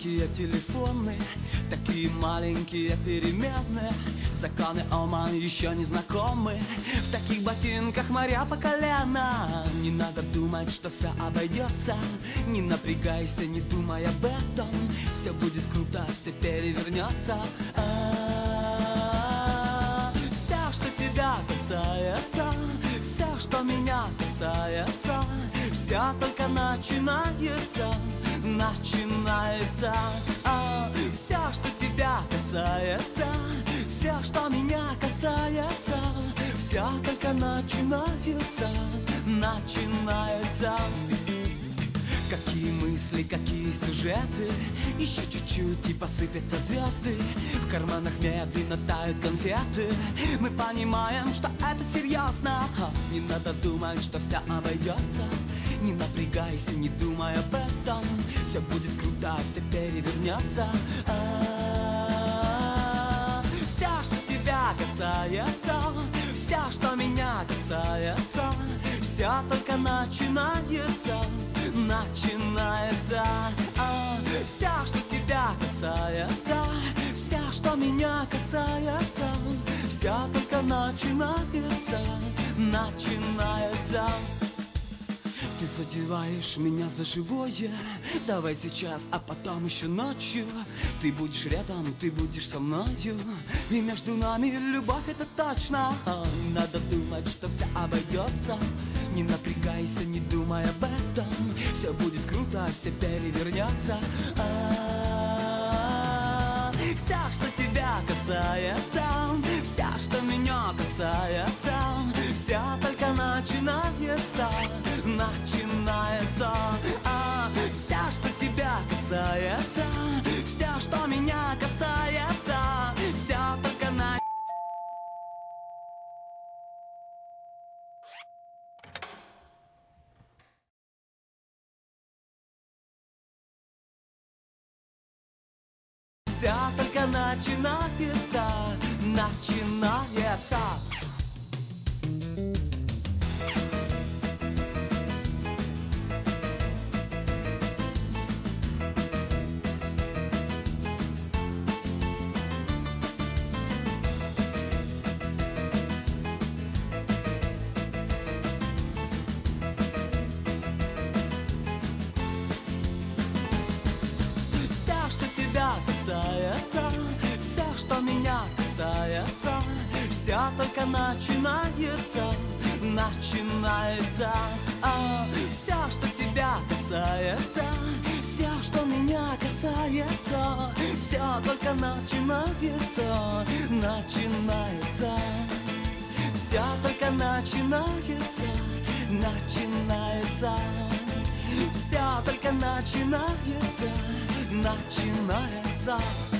маленькие телефоны, такие маленькие перемены. Законы Оман еще не знакомы. В таких ботинках моря по колено. Не надо думать, что все обойдется. Не напрягайся, не думай об этом. Все будет круто, все перевернется. Все, что тебя касается, все, что меня касается, все только начинается. Начинается. Все, что тебя касается, все, что меня касается, все только начинается. Начинается. Какие мысли, какие сюжеты, еще чуть-чуть и посыпятся звезды. В карманах медленно тают конфеты. Мы понимаем, что это серьезно. Не надо думать, что все обойдется. Не напрягайся, не думай об этом. Все будет круто, все перевернется. Все, что тебя касается, все, что меня касается, все только начинается. Начинается. Все, что тебя касается, все, что меня касается, все только начинается. Начинается. Ты задеваешь меня за живое. Давай сейчас, а потом еще ночью. Ты будешь рядом, ты будешь со мною. И между нами любовь, это точно. Не надо думать, что все обойдется. Не напрягайся, не думай об этом. Все будет круто, все перевернется. Все, что тебя касается, все, что меня касается, все только начинается. Начинается. Все, что тебя касается, все, что меня касается, все только начинается. Все только начинается. Начинается. Касается, все, что меня касается, все только начинается. Начинается. Все, что тебя касается, все, что меня касается, все только начинается. Начинается. Все только начинается. Начинается. Все только начинается. Начинается.